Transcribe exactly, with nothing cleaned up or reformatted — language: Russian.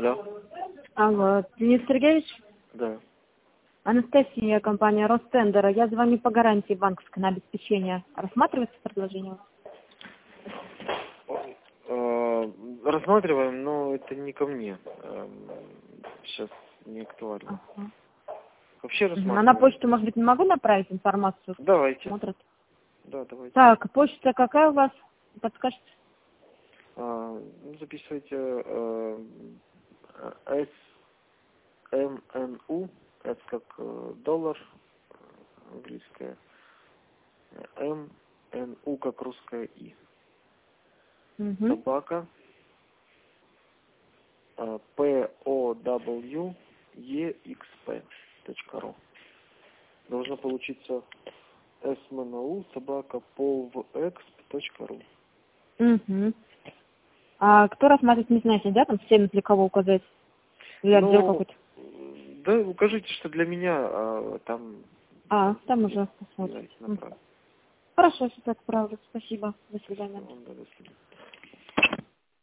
Алло. Алло, Денис Сергеевич? Да. Анастасия, компания Ростендера. Я звоню по гарантии банковской на обеспечение. Рассматривается предложение? Э, Рассматриваем, но это не ко мне. Эм, Сейчас не актуально. Ага. Вообще Мгм. А рассматриваем. на почту, может быть, не могу направить информацию? Давайте. Смотрят. Да, давайте. Так, почта какая у вас? Подскажете? А, ну, записывайте э, эс эм эн у, это как э, доллар, э, английское, эм эн у как русское и. Угу. Собака, э, пи о дабл ю и икс пи точка ру. Должно получиться эсмэну собака полвэксп точка ру. Угу. А кто рассматривает, не знаете, да, там всеми для кого указать? Или отдел Ну, какой-то? да, укажите, что для меня, а там, А, там уже не посмотрим. знаете, Мгм. направо. Хорошо, сейчас отправлю. Спасибо. До свидания. Да, до свидания.